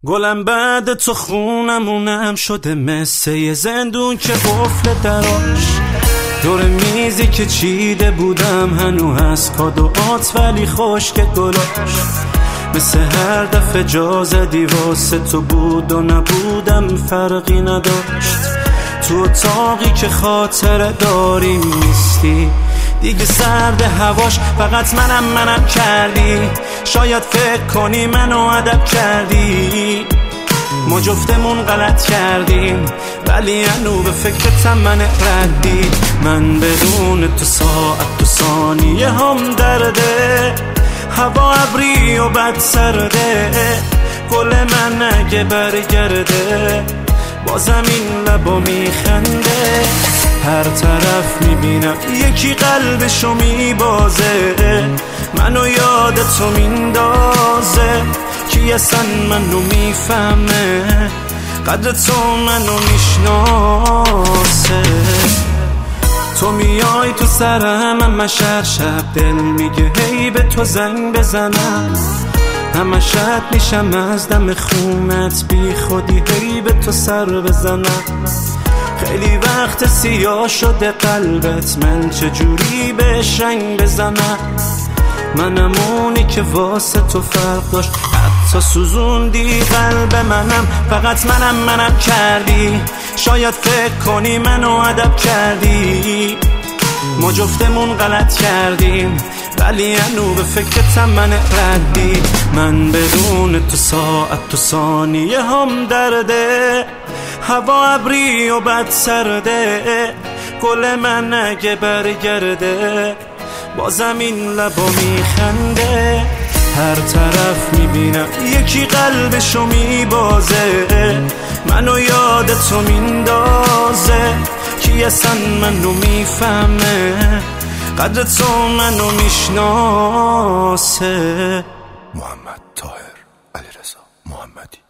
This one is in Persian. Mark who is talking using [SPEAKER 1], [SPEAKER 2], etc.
[SPEAKER 1] گلم بعد تو خونمونم شده مثل یه زندون که قفل دراش دور میزی که چیده بودم هنو هست کادوات ولی خشک گلاش مثل هر دفعه جا زدی واسه تو بود و نبودم فرقی نداشت تو اتاقی که خاطره داری نیستی دیگه سرد هواش فقط منم کردی شاید فکر کنی منو ادب کردی ما جفتمون غلط کردیم ولی هنو به فکرتم من ردی من بدون تو ساعت و ثانیه هم درده هوا ابری و بد سرده گل من اگه برگرده بازم این لبا میخنده هر طرف میبینم یکی قلبشو میبازه منو یاد تو میندازه کی اصلا منو میفهمه قدر تو منو میشناسه تو میای تو سرم همش هر شب دل میگه هی به تو زنگ بزنم همش رد میشم از دم خونت بی خودی هی به تو سر بزنم خیلی وقت سیاه شده قلبت من چجوری بهش رنگ بزنم منم اونی که واسه تو فرق داشت حتی سوزوندی قلب منم فقط منم کردی شاید فکر کنی منو ادب کردی ما جفتمون غلط کردیم ولی هنو به فکرتم من ردی من بدون تو ساعت و ثانیه هم درده هوا ابری و بد سرده گل من اگه برگرده بازم این لبا میخنده هر طرف میبینم یکی قلبشو میبازه منو یاد تو میندازه کی اصلا منو میفهمه قدر تو منو میشناسه
[SPEAKER 2] محمد طاهر علیرضا محمدی